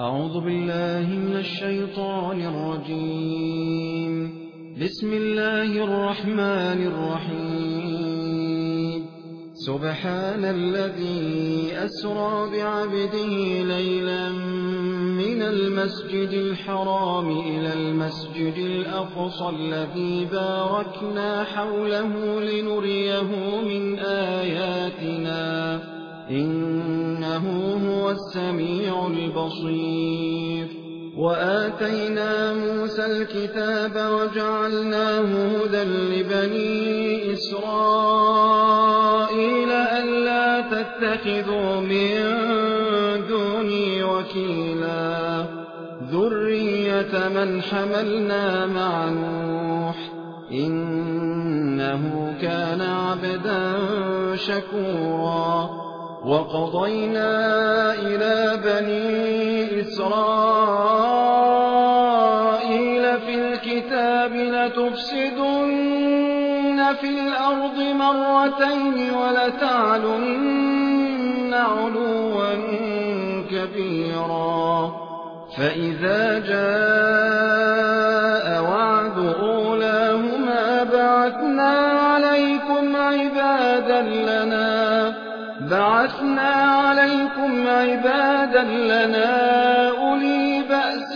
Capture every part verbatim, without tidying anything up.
أعوذ بالله من الشيطان الرجيم. بسم الله الرحمن الرحيم. سبحان الذي أسرى بعبده ليلا من المسجد الحرام إلى المسجد الأقصى الذي باركنا حوله لنريه من آياتنا إنه هو السميع البصير. وآتينا موسى الكتاب وجعلناه هدى لبني إسرائيل ألا تتخذوا من دوني وكيلا ذرية من حملنا مع نوح إنه كان عبدا شكورا. وقضينا إلى بني إسرائيل في الكتاب لتفسدن في الأرض مرتين ولتعلن علوا كبيرا. فإذا جاء وعد أولاهما بعثنا عليكم عبادا لنا بعثنا عليكم عبادا لنا أولي بأس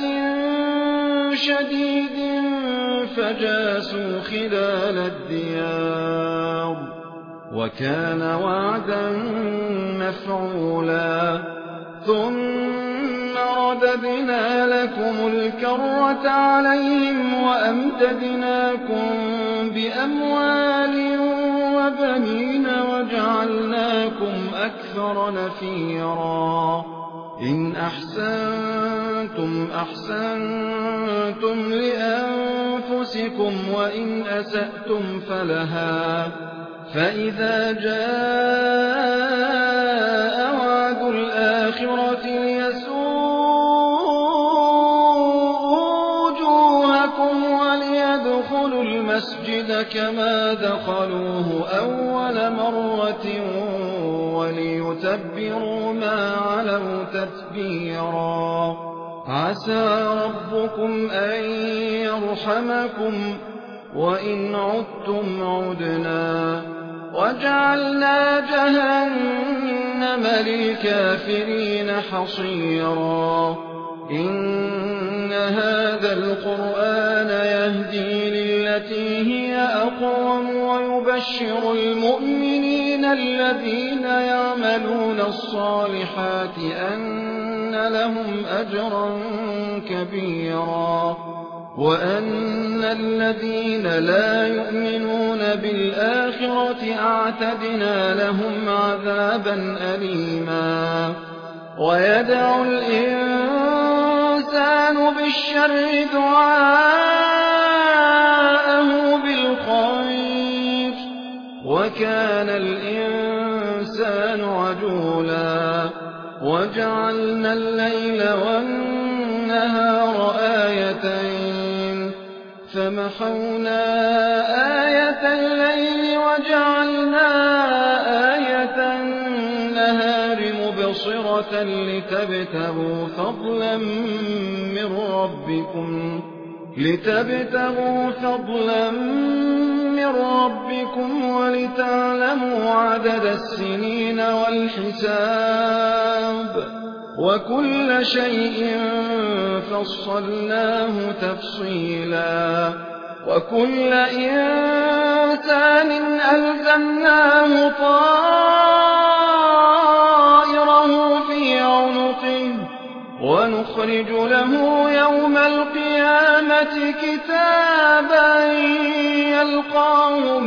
شديد فجاسوا خلال الديار وكان وعدا مفعولا. ثم رددنا لكم الكرة عليهم وأمددناكم بأموال وبنين وجعلناكم أكثر نفيرا. إن أحسنتم أحسنتم لأنفسكم وإن أسأتم فلها. فإذا جاء وعد الآخرة ليسوءوا وجوهكم وليدخلوا المسجد كما دخلوه أول مرة وليتبروا ما علوا تتبيرا. عسى ربكم أن يرحمكم وإن عدتم عدنا وجعلنا جهنم للكافرين حصيرا. إن هذا القرآن يهدي للتي هي أقوم ويبشر المؤمنين الذين يعملون الصالحات أن لهم أجرا كبيرا وأن الذين لا يؤمنون بالآخرة أعتدنا لهم عذابا أليما. ويدعو الإنسان بالشر دعاءه بالخير وكان الإنسان عجولا. وجعلنا الليل والنهار آيتين فمحونا آية الليل وجعلنا آية النهار مبصرة لتبتغوا فضلا من ربكم لتبتغوا فضلا من ربكم ولتعلموا عدد السنين والحساب وكل شيء فصلناه تفصيلا. وكل إنسان ألزمناه طائره في عنقه ونخرج له يوم القيامة كتابا يلقاه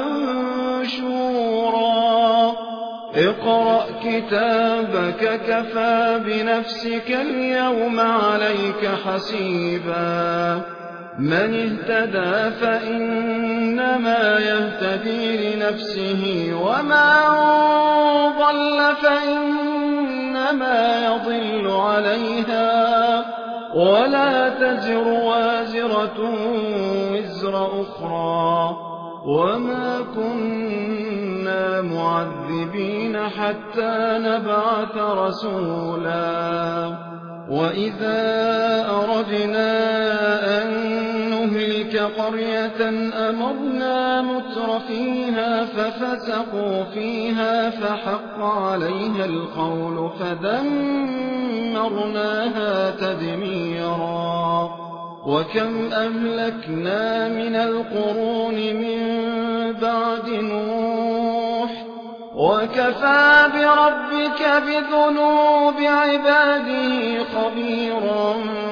منشورا. اقرأ كتابك كفى بنفسك اليوم عليك حسيبا. من اهتدى فإنما يهتدي لنفسه ومن ضل فإنما يضل عليها ولا تزر وازرة وزر أخرى وما كنا معذبين حتى نبعث رسولا وإذا أردنا أن نهلك قرية أمرنا متر فيها ففسقوا فيها فحق عليها القول فدمرناها تدميرا وكم أهلكنا من القرون من بعد نوح وكفى بربك بذنوب عباده خبيرا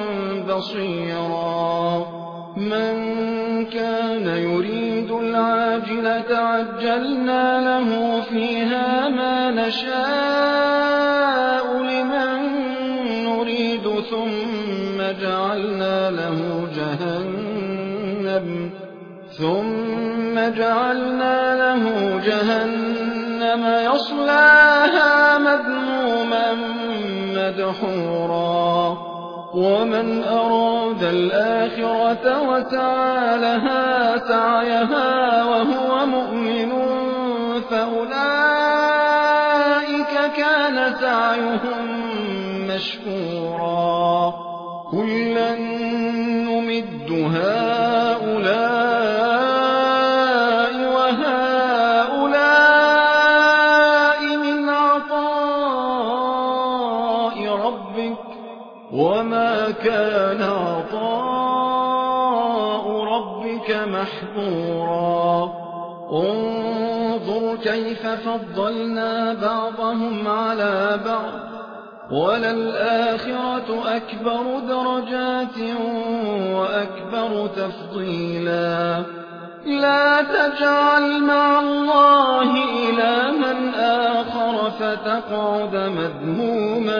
بصيرا من كان يريد العاجلة عجلنا له فيها ما نشاء لمن نريد ثم جعلنا له جهنم ثم جعلنا له جهنم يصلاها مذموما مدحورا ومن أراد الآخرة وسعى لها سعيها وهو مؤمن فأولئك كان سعيهم مشكورا كلا نمد هؤلاء وهؤلاء من عطاء ربك وما كان عطاء ربك محظورا انظر كيف فضلنا بعضهم على بعض وللآخرة أكبر درجات وأكبر تفضيلا لا تجعل مع الله إلها آخر فتقعد مذموما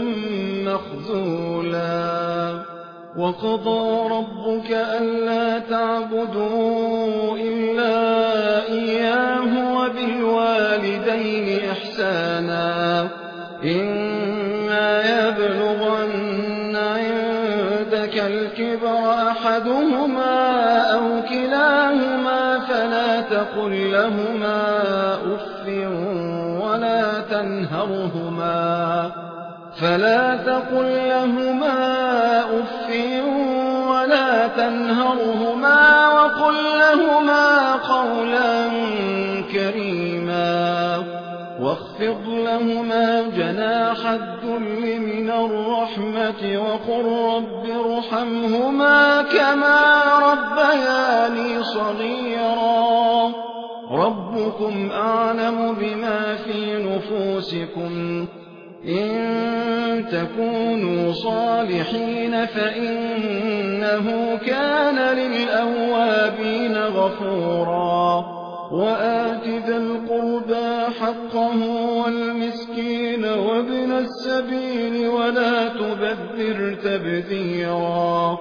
مخذولا وقضى ربك ألا تعبدوا إلا إياه وبالوالدين إحسانا إما يبلغن عندك الكبر أحدهما أو كلاهما فلا تقل لهما أف ولا تنهرهما فلا تقل لهما أف ولا تنهرهما وقل لهما قولا كريما واخفض لهما جناح الذل من الرحمة وقل رب ارحمهما كما ربياني صغيرا ربكم أعلم بما في نفوسكم إن تكونوا صالحين فإنه كان للأوابين غفورا وآت ذا القربى حقه والمسكين وابن السبيل ولا تبذر تبذيرا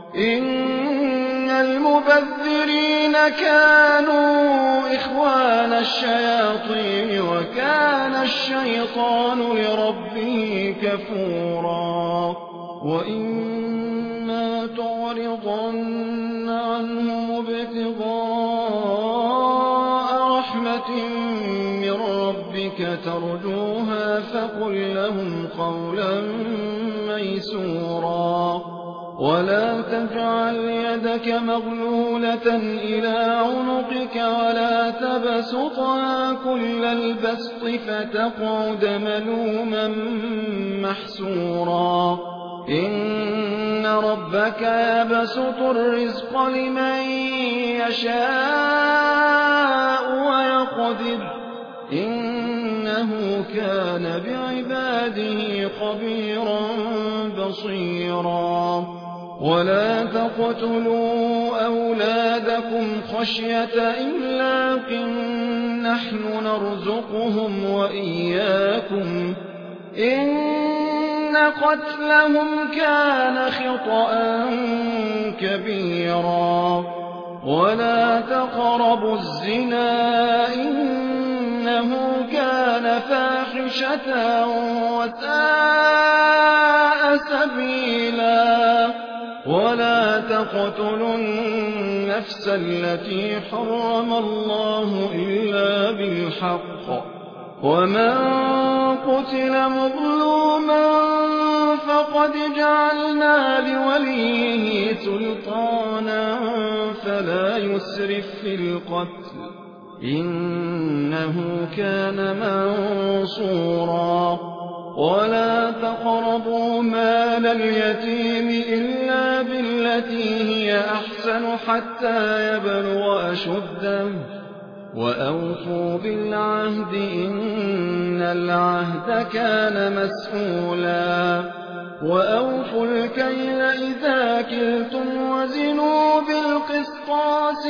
إن المبذرين كانوا إخوان الشياطين وكان الشيطان لربه كفورا وإما تعرضن عنهم ابتغاء رحمة من ربك ترجوها فقل لهم قولا ميسورا ولا تجعل يدك مغلولة إلى عنقك ولا تبسطها كل البسط فتقعد ملوما محسورا إن ربك يبسط الرزق لمن يشاء ويقدر إنه كان بعباده خبيرا بصيرا ولا تقتلوا أولادكم خشية إملاق نحن نرزقهم وإياكم إن قتلهم كان خطأ كبيرا ولا تقربوا الزنا إنه كان فاحشة وساء سبيلا ولا تقتلوا النفس التي حرم الله إلا بالحق ومن قتل مظلوما فقد جعلنا لوليه سلطانا فلا يسرف في القتل إنه كان منصورا ولا تقربوا مال اليتيم إلا بالتي هي أحسن حتى يبلغ أشده وأوفوا بالعهد إن العهد كان مسؤولا وأوفوا الكيل إذا كلتم وزنوا بالقسطاس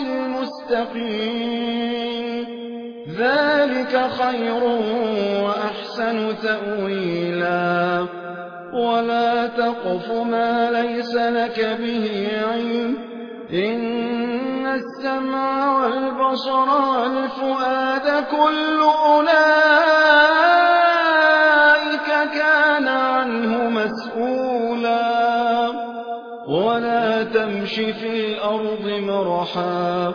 المستقيم ذلك خير وأحسن تأويلا ولا تقف ما ليس لك به علم إن السمع والبصر والفؤاد كل أولئك كان عنه مسؤولا ولا تمش في الأرض مرحا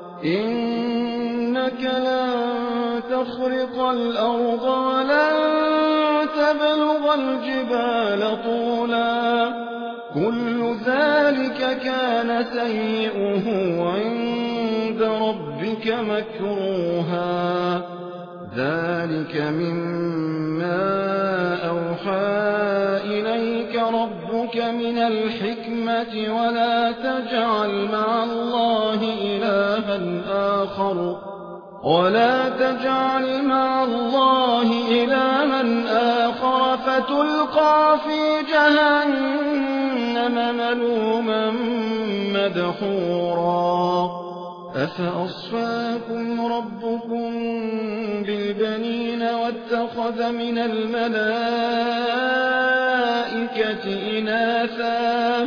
إنك لن تخرق الأرض ولن تبلغ الجبال طولا كل ذلك كان سيئه عند ربك مكروها ذلك مما أوحى إليك ربك من الحكمة ولا تجعل مع الله إلها آخر ولا تجعل مع الله إلها آخر فتلقى في جهنم ملوما مدحورا أفأصفاكم ربكم بالبنين واتخذ من الملائكة إناثا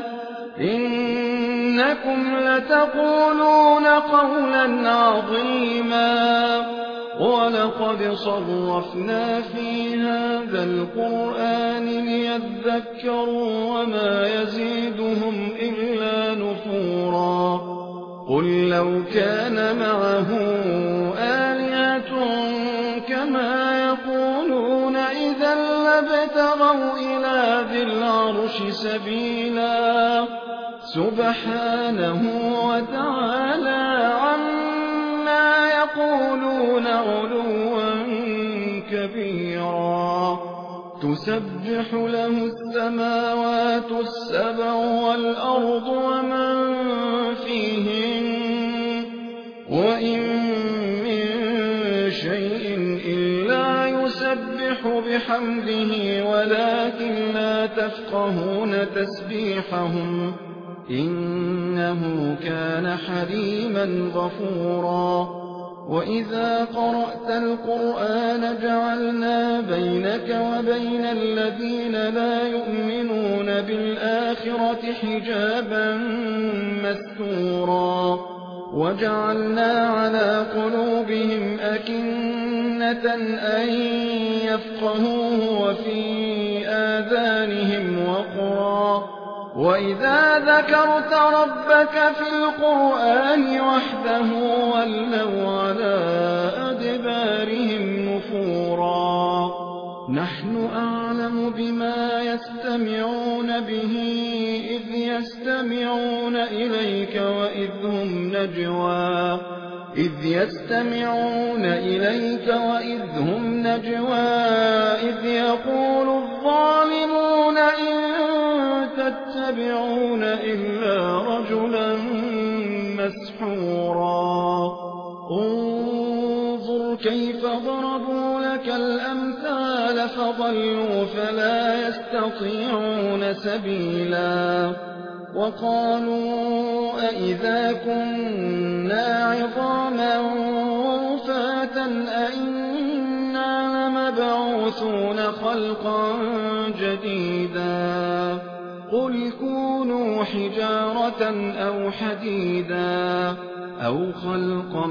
إنكم لتقولون قولا عظيما ولقد صرفنا في هذا القرآن ليذكروا وما يزيدهم إلا نفورا قل لو كان معه آلهة كما يقولون إذا لابتغوا إلى ذي العرش سبيلا سبحانه وتعالى عما يقولون علوا كبيرا تسبح له السماوات السبع والأرض ومن فيهن وإن من شيء إلا يسبح بحمده ولكن لا تفقهون تسبيحهم إنه كان حليما غفورا وإذا قرأت القرآن جعلنا بينك وبين الذين لا يؤمنون بالآخرة حجابا مستورا وجعلنا على قلوبهم أكنة أن يفقهوه وفي آذانهم وقرا وإذا ذكرت ربك في القرآن وحده ولوا على أدبارهم نفورا نحن أعلم بما يستمعون به إذ يستمعون إليك وإذ هم نجوى إذ يستمعون إليك وإذ هم نجوى إذ يقول الظالمون إن تتبعون إلا رجلا مسحورا انظر كيف ضربوا لك الأمثال فضلوا فلا يستطيعون سبيلا وقالوا أئذا كنا عظاما ورفاتا أئنا لمبعوثون خلقا جديدا قل كونوا حجارة أو حديدا أو خلقا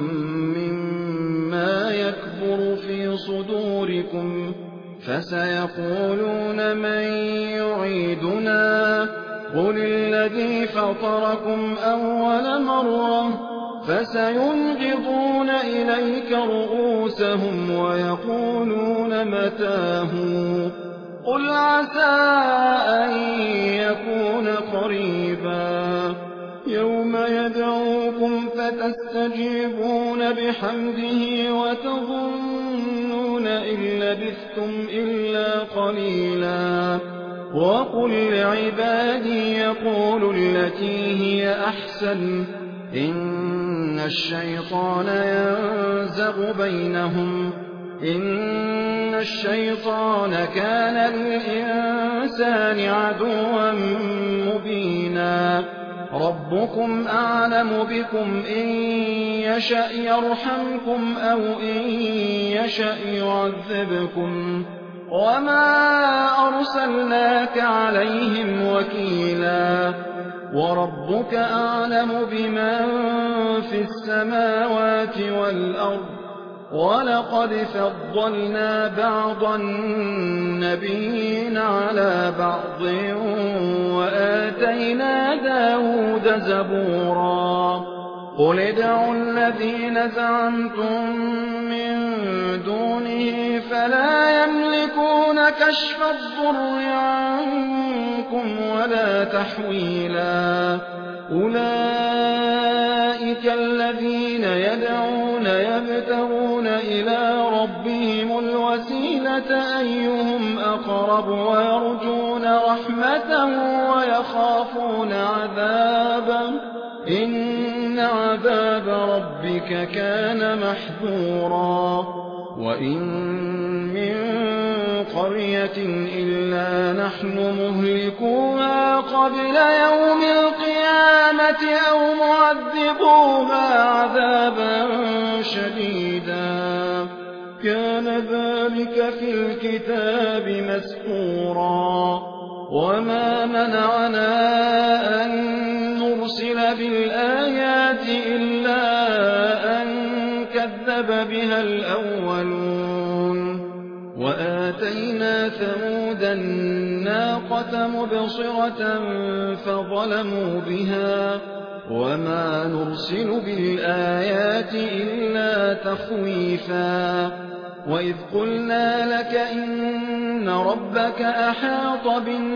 مما يكبر في صدوركم فسيقولون من يعيدنا قل الذي فطركم أول مرة فسينغضون إليك رؤوسهم ويقولون متاه قل عسى أن يكون قريبا يوم يدعوكم فتستجيبون بحمده وتظنون إن لبثتم إلا قليلا وقل لعبادي يقولوا التي هي أحسن إن الشيطان ينزغ بينهم إن الشيطان كان للإنسان عدوا مبينا ربكم أعلم بكم إن يشأ يرحمكم أو إن يشأ يعذبكم وما أرسلناك عليهم وكيلا وربك أعلم بمن في السماوات والأرض ولقد فضلنا بعض النبيين على بعض وآتينا داود زبورا قل ادعوا الذين زعمتم من دونه فلا يملكون كشف الضر عنكم ولا تحويلا أولئك الذين يدعون يبتغون إلى ربهم الوسيلة أيهم أقرب ويرجون رحمته ويخافون عذابه إن عذاب ربك كان محذورا وإن من قرية إلا نحن مهلكوها قبل يوم القيامة أو معذبوها عذابا شديدا كان ذلك في الكتاب مسطورا وما منعنا أن نرسل بالآيات إلا أن كذب بها الأولون وآتينا ثمود الناقة مبصرة فظلموا بها وما نرسل بالآيات إلا تخويفا وإذ قلنا لك إن ربك أحاط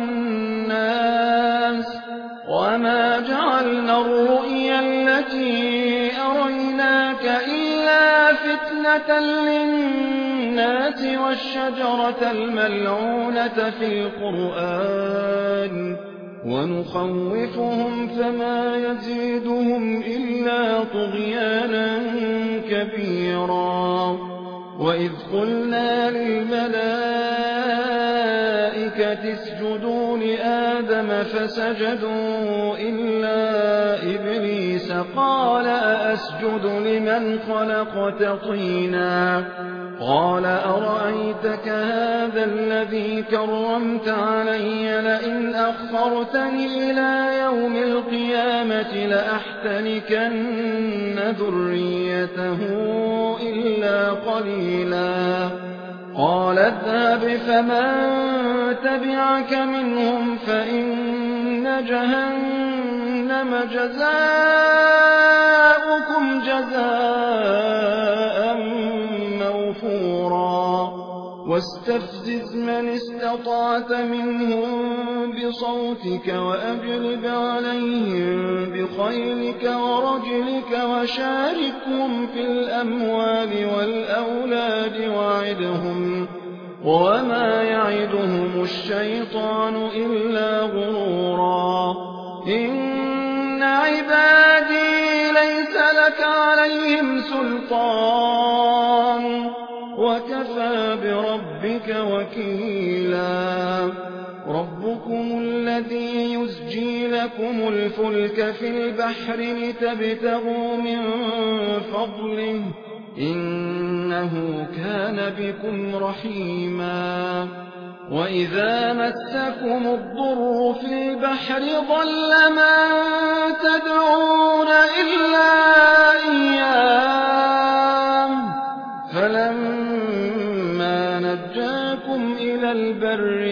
بالناس وما جعلنا الرؤيا التي أريناك إلا فتنة للناس والشجرة الملعونة في القرآن ونخوفهم فما يزيدهم إلا طغيانا كبيرا وإذ قلنا للملائكة اسجدوا لآدم فسجدوا إلا إبليس قال أأسجد لمن خلقت طينا قال أرأيتك هذا الذي كرمت علي لئن أخرتني إلى يوم القيامة لأحتنكن ذريته إلا قليلا قال اذهب فمن تبعك منهم فإن جهنم جزاؤكم جزاء موفورا واستفزز من استطعت منهم بصوتك وأجلب عليهم بخيلك ورجلك وشاركهم في الأموال والأولاد وعدهم وما يعدهم الشيطان إلا غرورا إن عبادي ليس لك عليهم سلطان وكفى بربك وكيلا ربكم الذي يزجي لكم الفلك في البحر لتبتغوا من فضله إنه كان بكم رحيما وإذا مسكم الضر في البحر ضل من تدعون إلا إياه فلما نجاكم إلى البر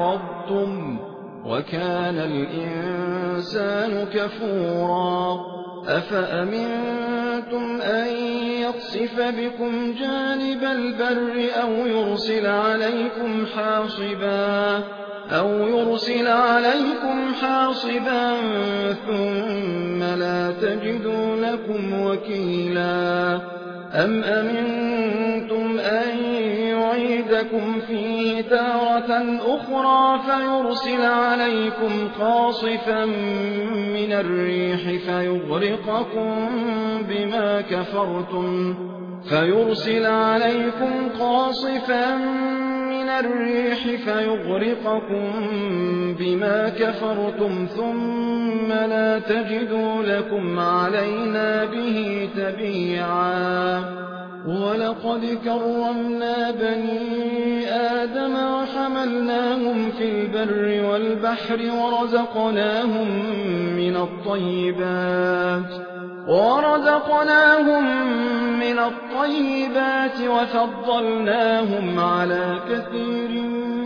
أعرضتم وكان الإنسان كفورا أفأمنتم أن يخسف بكم جانب البر أو يرسل عليكم حاصبا أو يرسل عليكم حاصبا ثم لا تجدوا لكم وكيلا أم أمنتم أن يعيدكم فيه تارة أخرى فيرسل عليكم قاصفا من الريح فيغرقكم بما كفرتم فيرسل عليكم قاصفا من الريح فيغرقكم بما كفرتم ثم لا تجدوا لكم علينا به تبيعا ولقد كرمنا بني آدم وحملناهم في البر والبحر ورزقناهم من الطيبات ورزقناهم من الطيبات وفضلناهم على كثير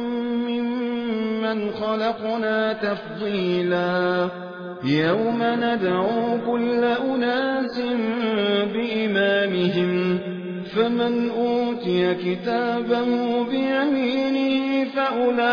ممن خلقنا تفضيلا يوم ندعو كل أناس بإمامهم فمن أوتي كتابه بيمينه فأولئك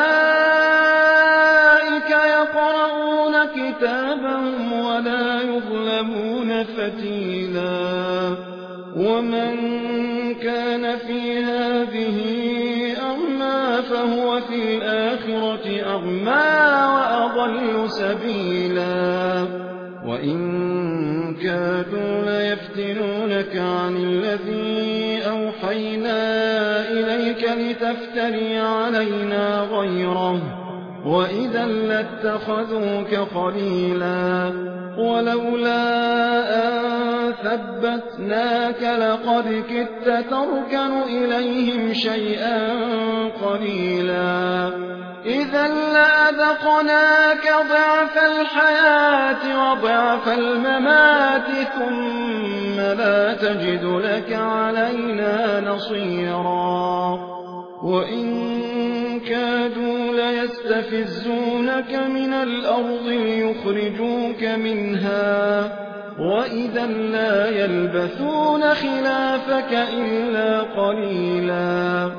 يقرؤون كتابهم ولا يظلمون فتيلا ومن كان في هذه أعمى فهو في الآخرة أعمى وأضل سبيلا وإن كادوا ليفتنونك عن الذي أوحينا إليك لتفتري علينا غيره وإذا لاتخذوك خليلا ولولا أن ثبتناك لقد كدت تركن إليهم شيئا قليلا إذا لأذقناك ضعف الحياة وضعف الممات ثم لا تجد لك علينا نصيرا وإن كادوا ليستفزونك من الأرض ليخرجوك منها وإذا لا يلبثون خلافك إلا قليلا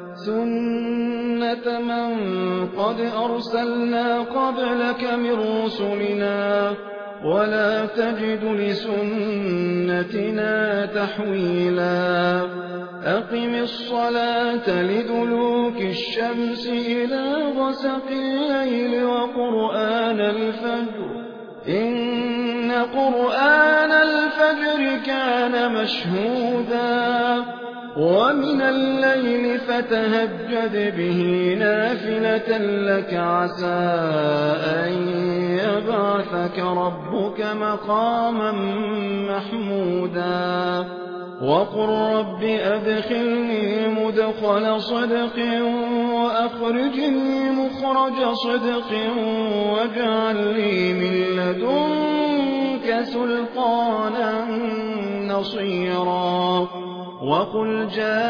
سنة من قد أرسلنا قبلك من رسلنا ولا تجد لسنتنا تحويلا أقم الصلاة لدلوك الشمس إلى غسق الليل وقرآن الفجر إن قرآن الفجر كان مشهودا ومن الليل فتهجد به نافلة لك عسى أن يبعثك ربك مقاما محمودا وقل رب أدخلني مدخل صدق وأخرجني مخرج صدق واجعل لي من لدنك سلطانا نصيرا وقل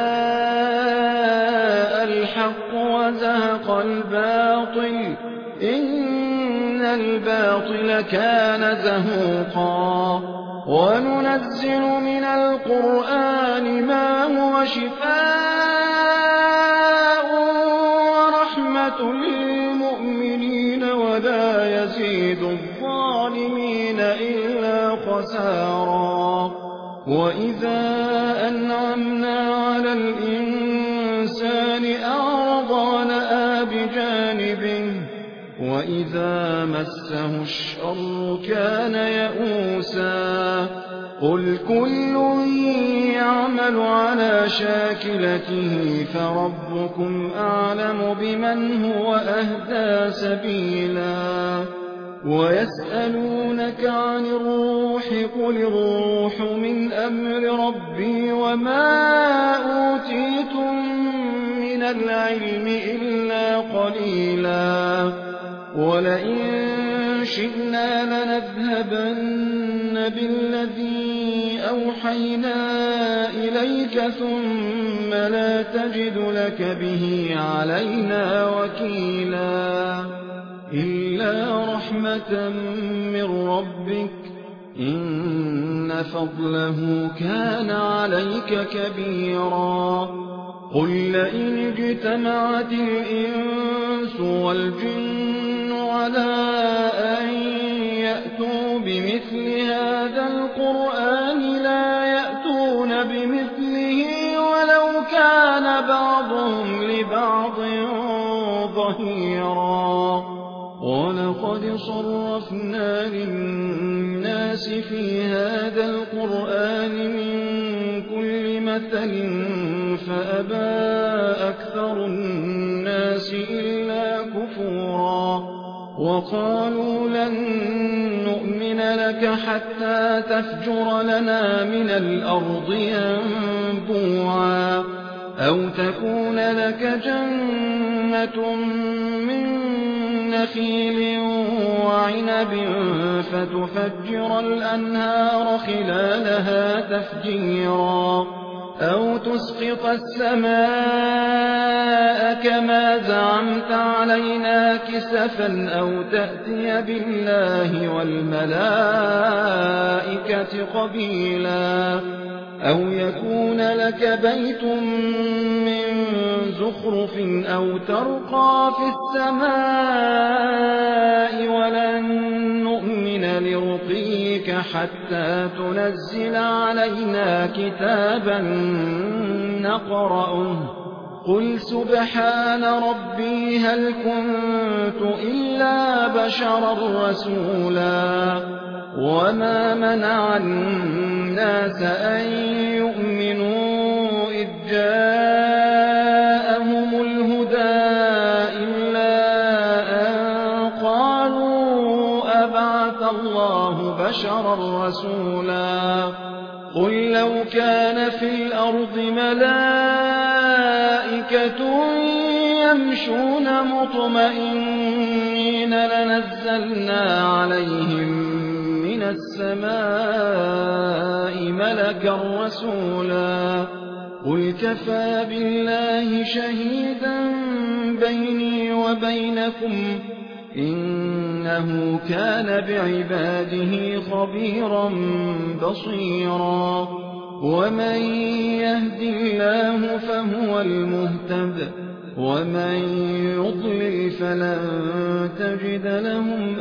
جاء الحق وزهق الباطل إن الباطل كان زهوقا وننزل من القرآن ما هو شفاء ورحمة للمؤمنين ولا يزيد الظالمين إلا خسارا وإذا أنعمنا على الإنسان أعرض ونأى بجانبه وإذا مسه الشر كان يئوسا قل كل يعمل على شاكلته فربكم أعلم بمن هو أهدى سبيلا ويسألونك عن الروح قل الروح من أمر ربي وما أوتيتم من العلم إلا قليلا ولئن شئنا لنذهبن بالذي أوحينا إليك ثم لا تجد لك به علينا وكيلا إلا رحمة من ربك إن فضله كان عليك كبيرا قل لئن اجتمعت الإنس والجن على أن يأتوا بمثل هذا القرآن لا يأتون بمثله ولو كان بعضهم لبعض ظهيرا ولقد صرفنا للناس في هذا القرآن من كل مثل فأبى أكثر الناس إلا كفورا وقالوا لن نؤمن لك حتى تفجر لنا من الأرض ينبوعا أو تكون لك جنة من نخيل وعنب فتفجر الأنهار خلالها تفجيرا أو تسقط السماء كما زعمت علينا كسفا أو تأتي بالله والملائكة قبيلا أو يكون لك بيت من زخرف أو ترقى في السماء ولن نؤمن لرقيك حتى تنزل علينا كتابا نقرأه قل سبحان ربي هل كنت إلا بشرا رسولا وما منع الناس أن يؤمنوا إذ جاءهم الهدى إلا أن قالوا أبعث الله بشرا رسولا قل لو كان في الأرض ملائكة يمشون مطمئنين لنزلنا عليهم من السماء ملكا رسولا قل كفى بالله شهيدا بيني وبينكم إنه كان بعباده خبيرا بصيرا ومن يهد الله فهو المهتد ومن يضلل فلن تجد لهم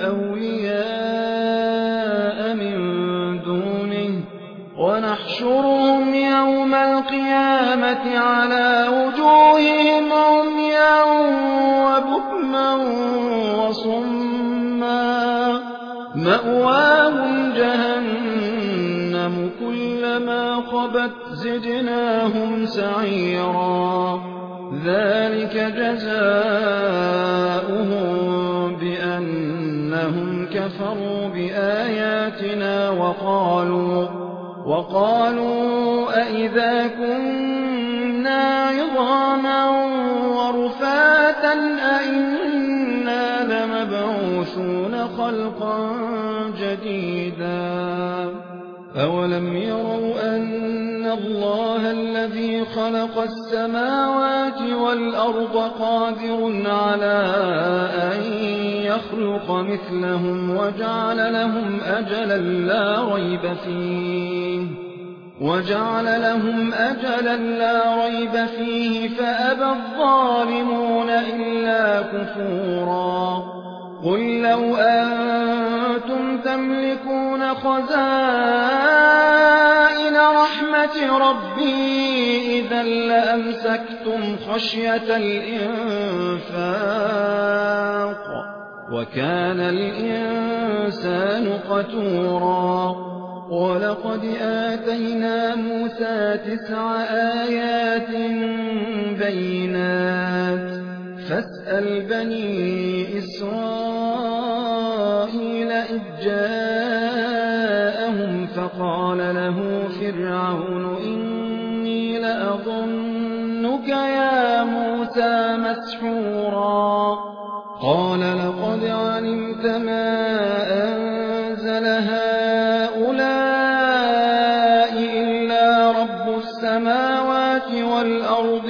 أولياء من دونه ونحشرهم يوم القيامة على وجوههم عميا وبكما وصما مأواهم جهنم كلما خبت زدناهم سعيرا ذلك جزاؤهم بأنهم كفروا بآياتنا وقالوا وقالوا أئذا كنا عظاما ورفاتا أئنا لمبعوثون خلقا جديدا أولم يروا أن الله الذي خلق السماوات والأرض قادر على أن يخلق مثلهم وجعل لهم أجلا لا ريب فيه وجعل لهم أجلا لا ريب فيه فأبى الظالمون إلا كفورا قل لو أنتم تملكون خزائن رحمة ربي إذا لأمسكتم خشية الإنفاق وكان الإنسان قتورا ولقد آتينا موسى تسع آيات بينات فاسأل بني إسرائيل إذ جاءهم فقال له فرعون إني لأظنك يا موسى مسحورا قال لقد علمت ما أنزل هؤلاء إلا رب السماوات والأرض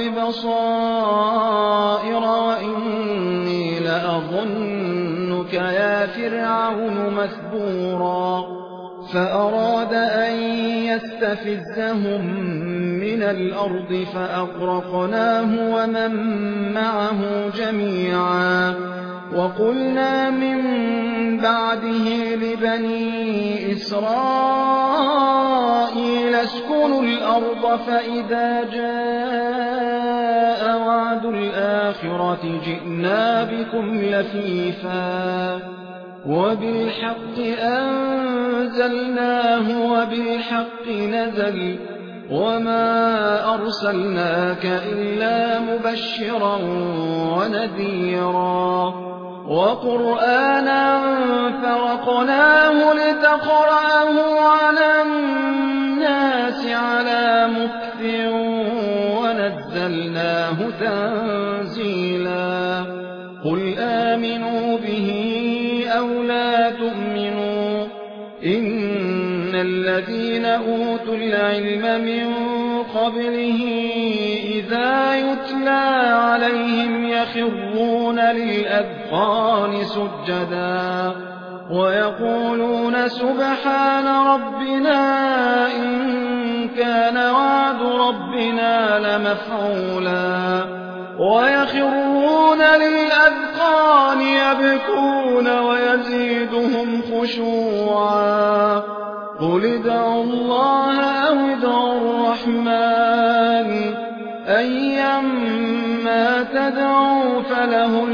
بصائر وإني لأظنك يا فرعون مثبورا فأراد أن يستفزهم من الأرض فأغرقناه ومن معه جميعا وقلنا من بعده لبني إسرائيل اسكنوا الأرض فإذا جاء وعد الآخرة جئنا بكم لفيفا وبالحق أنزلناه وبالحق نزل وما أرسلناك إلا مبشرا ونذيرا وقرآنا فرقناه لتقرأه على الناس على مكث ونزلناه تنزيلا قل آمنوا به أو لا تؤمنوا إن الذين أوتوا العلم من قبله إذا يتلى عليهم يخرون للأذقان سجدا ويقولون سبحان ربنا إن كان وعد ربنا لمفعولا ويخرون للأذقان يبكون ويزيدهم خشوعا قل ادعوا الله أو ادعوا الرحمن أيما تدعوا فله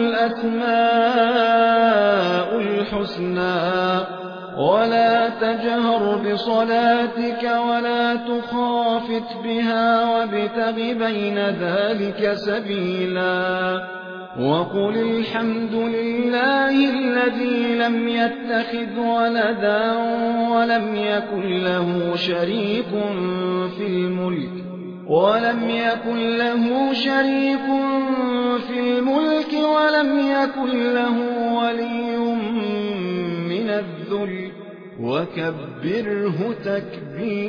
الأسماء الحسنى ولا تجهر بصلاتك ولا تخافت بها وابتغ بين ذلك سبيلا وقل الحمد لله الذي لم يتخذ ولدا ولم يكن له شريك في الملك ولم يكن له شريك في الملك ولم يكن له ولي من الذل وكبره تكبيرا.